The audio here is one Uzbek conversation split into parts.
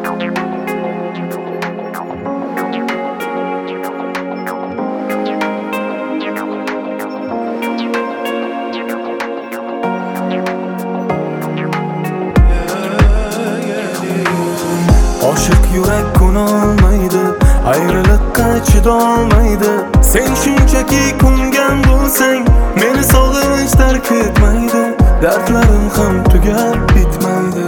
Oshiq yurak ko'nolmaydi, ayriliqqa chidolmaydi. Sen shunchaki ko'ngan bo'lsang, meni sog'inch tark etmaydi. Dardlarim ham tugab bitmaydi.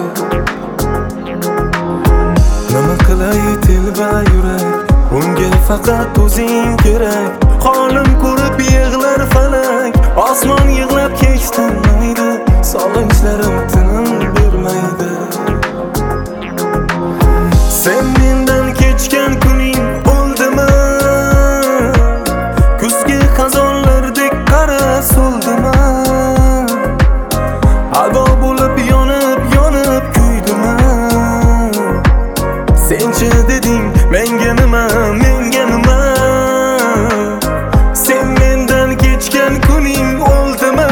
Nima qilay telba yurak, unga faqat o'zing kerak. Holim ko'rib yig'lar falak, osmon yig'lab kechtirmaydi. Sog'inchlarim tinim bermaydi. Sen mendan kechgan kuning o'ldimi? Kuzgi xazonlardek qara so'ldimi? Ado bo'lib yonib kuydimi? Senchi deding menga nima, menga nima? Sen mendan kechgan kuning o'ldimi?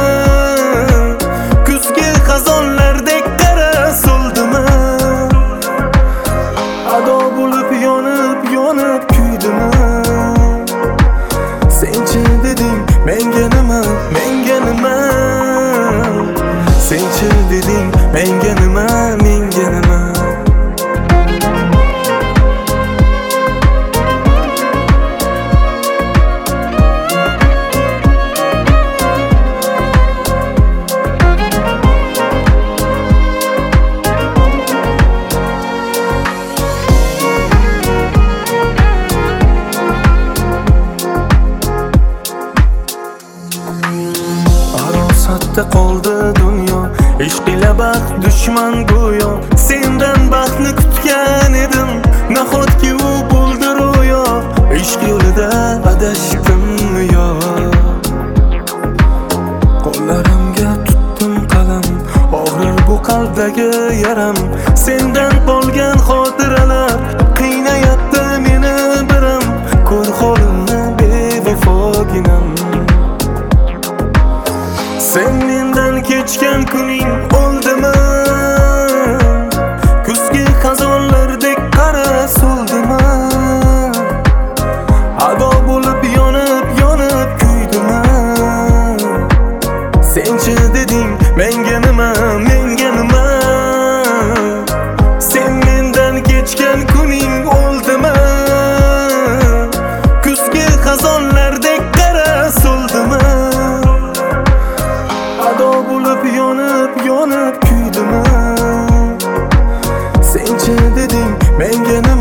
Kuzgi xazonlardek qara so'ldimi? Ado bo'lib yonib kuydimi? Senchi deding menga nima, menga nima? Senchi deding menga nima, menga nima? Arosatda qoldi dunyo, ishq ila baxt dushman go'yo. Sendan baxtni kutgan edim, nahotki u bo'ldi ro'yo. Ishq yo'lida adashdimmi yo? Qo'llarimga tutdim qalam, og'rir bu qalbdagi yaram. Sendan qolgan xotiralar qiynayapti meni biram. Ko'r holimni bevafoginam. Sen mendan kechgan kuning o'ldimi? Kuzgi xazonlardek qara so'ldimi? Ado bo'lib yonib kuydimi? Senchi deding menga nima, menga nima? Sen mendan kechgan kuning o'ldimi? Kuzgi xazonlardek qara so'ldimi? Ado bo'lib yonib kuydimi? Senchi deding menga nima?